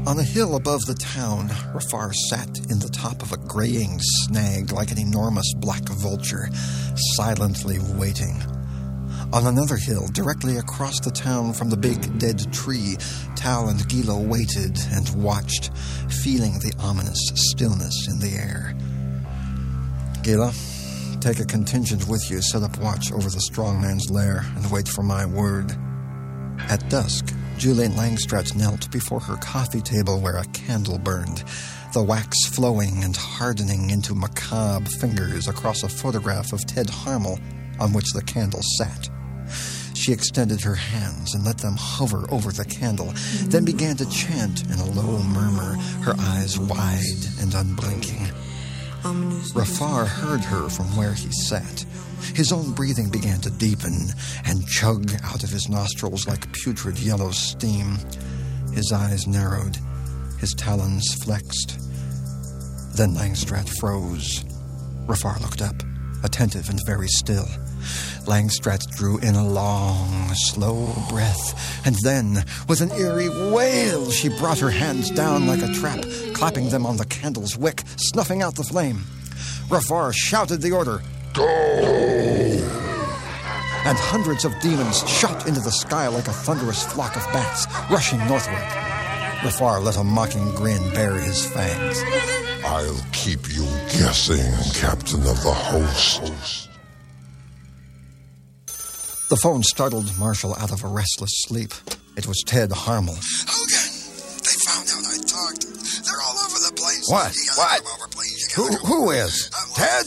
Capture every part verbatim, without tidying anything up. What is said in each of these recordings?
On a hill above the town, Rafar sat in the top of a graying snag like an enormous black vulture, silently waiting. On another hill, directly across the town from the big dead tree, Tal and Gila waited and watched, feeling the ominous stillness in the air. Gila, take a contingent with you, set up watch over the strong man's lair, and wait for my word. At dusk, Julian Langstratt knelt before her coffee table where a candle burned, the wax flowing and hardening into macabre fingers across a photograph of Ted Harmel on which the candle sat. She extended her hands and let them hover over the candle, then began to chant in a low murmur, her eyes wide and unblinking. Rafar heard her from where he sat. His own breathing began to deepen and chug out of his nostrils like putrid yellow steam. His eyes narrowed, his talons flexed. Then Langstratt froze. Rafar looked up, attentive and very still. Langstratt drew in a long, slow breath, and then, with an eerie wail, she brought her hands down like a trap, clapping them on the candle's wick, snuffing out the flame. Rafar shouted the order, "Go!" And hundreds of demons shot into the sky like a thunderous flock of bats, rushing northward. Rafar let a mocking grin bare his fangs. "I'll keep you guessing, Captain of the Host." The phone startled Marshall out of a restless sleep. It was Ted Harmel. "Hogan, they found out I talked. They're all over the place. What? What? Over, who, who is? Uh, Ted?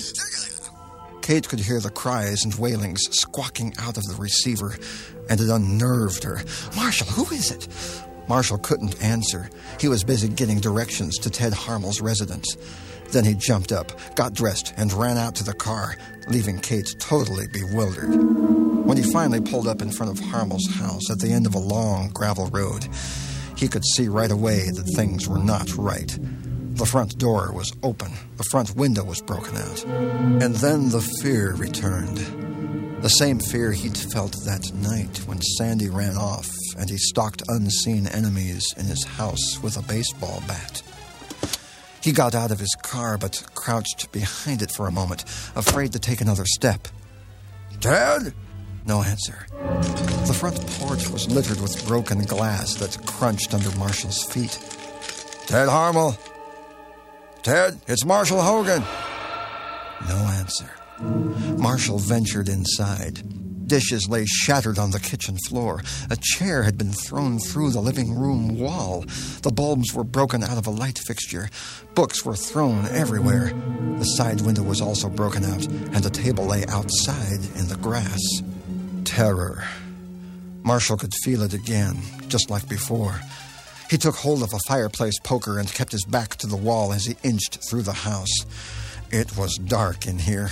Kate could hear the cries and wailings squawking out of the receiver, and it unnerved her. Marshall, who is it? Marshall couldn't answer. He was busy getting directions to Ted Harmel's residence. Then he jumped up, got dressed, and ran out to the car, leaving Kate totally bewildered. When he finally pulled up in front of Harmel's house at the end of a long gravel road, he could see right away that things were not right. The front door was open. The front window was broken out. And then the fear returned. The same fear he'd felt that night when Sandy ran off and he stalked unseen enemies in his house with a baseball bat. He got out of his car but crouched behind it for a moment, afraid to take another step. "Ted?" No answer. The front porch was littered with broken glass that crunched under Marshall's feet. "Ted Harmel? Ted, it's Marshall Hogan." No answer. Marshall ventured inside. Dishes lay shattered on the kitchen floor. A chair had been thrown through the living room wall. The bulbs were broken out of a light fixture. Books were thrown everywhere. The side window was also broken out, and the table lay outside in the grass. Terror. Marshall could feel it again, just like before. He took hold of a fireplace poker and kept his back to the wall as he inched through the house. It was dark in here.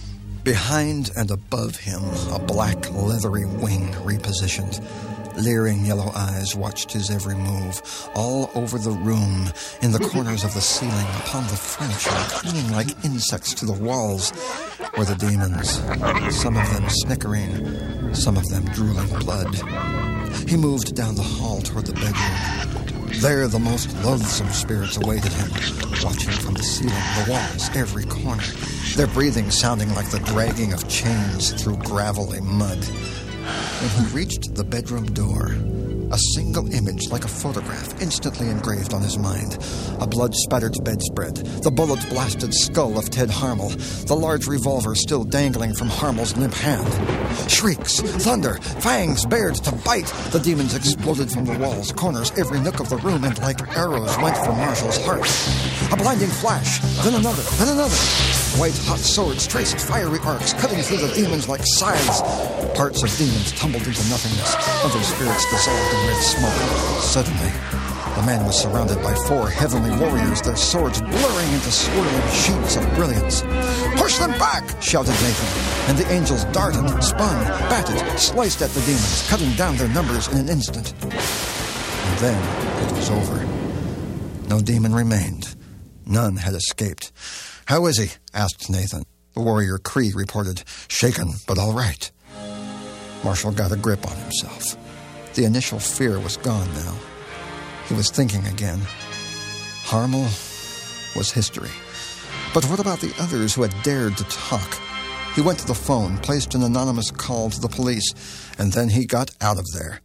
Behind and above him, a black, leathery wing repositioned. Leering yellow eyes watched his every move, all over the room, in the corners of the ceiling, upon the furniture, clinging like insects to the walls, were the demons, some of them snickering, some of them drooling blood. He moved down the hall toward the bedroom. There the most loathsome spirits awaited him, watching from the ceiling, the walls, every corner, their breathing sounding like the dragging of chains through gravelly mud. When he reached the bedroom door, a single image like a photograph instantly engraved on his mind. A blood-spattered bedspread, the bullet-blasted skull of Ted Harmel, the large revolver still dangling from Harmel's limp hand. Shrieks, thunder, fangs bared to bite. The demons exploded from the walls, corners, every nook of the room, and like arrows went for Marshall's heart. A blinding flash, then another, then another. White hot swords traced fiery arcs, cutting through the demons like scythes. Parts of demons tumbled into nothingness. Other spirits dissolved in red smoke. Suddenly, the man was surrounded by four heavenly warriors, their swords blurring into swirling sheets of brilliance. "Push them back!" shouted Nathan, and the angels darted, spun, batted, sliced at the demons, cutting down their numbers in an instant. And then it was over. No demon remained. None had escaped. "How is he?" asked Nathan. The warrior Cree reported, "Shaken, but all right." Marshall got a grip on himself. The initial fear was gone now. He was thinking again. Harmel was history. But what about the others who had dared to talk? He went to the phone, placed an anonymous call to the police, and then he got out of there.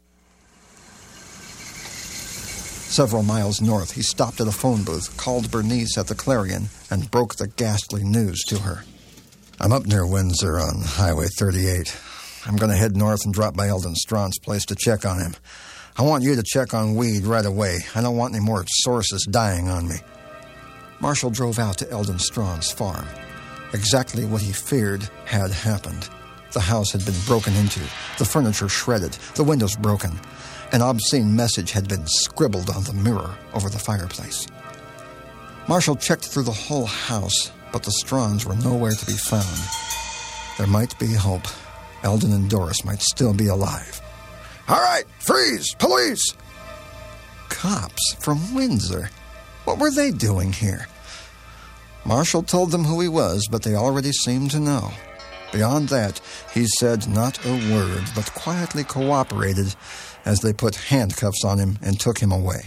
Several miles north, he stopped at a phone booth, called Bernice at the Clarion, and broke the ghastly news to her. I'm up near Windsor on Highway thirty-eight. I'm going to head north and drop by Eldon Strawn's place to check on him. I want you to check on Weed right away. I don't want any more sources dying on me. Marshall drove out to Eldon Strawn's farm. Exactly what he feared had happened. The house had been broken into, the furniture shredded, the windows broken. An obscene message had been scribbled on the mirror over the fireplace. Marshall checked through the whole house, but the Strawns were nowhere to be found. There might be hope. Eldon and Doris might still be alive. All right, freeze! Police! Cops from Windsor. What were they doing here? Marshall told them who he was, but they already seemed to know. Beyond that, he said not a word, but quietly cooperated as they put handcuffs on him and took him away.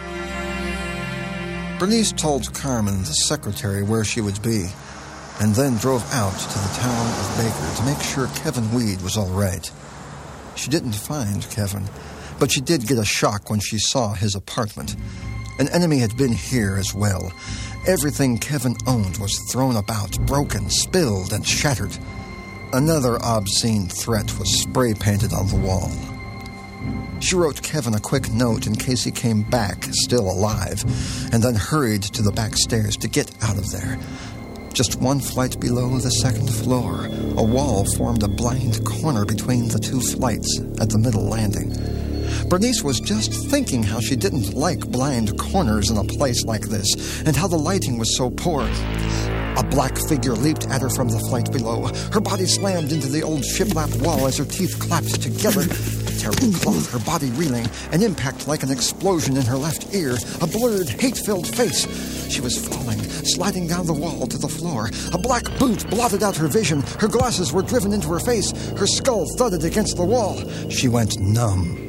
Bernice told Carmen, the secretary, where she would be, and then drove out to the town of Baker to make sure Kevin Weed was all right. She didn't find Kevin, but she did get a shock when she saw his apartment. An enemy had been here as well. Everything Kevin owned was thrown about, broken, spilled, and shattered. Another obscene threat was spray-painted on the wall. She wrote Kevin a quick note in case he came back still alive, and then hurried to the back stairs to get out of there. Just one flight below the second floor, a wall formed a blind corner between the two flights at the middle landing. Bernice was just thinking how she didn't like blind corners in a place like this, and how the lighting was so poor. A black figure leaped at her from the flight below. Her body slammed into the old shiplap wall as her teeth clapped together. A terrible cloth, her body reeling, an impact like an explosion in her left ear, a blurred, hate-filled face. She was falling, sliding down the wall to the floor. A black boot blotted out her vision. Her glasses were driven into her face. Her skull thudded against the wall. She went numb.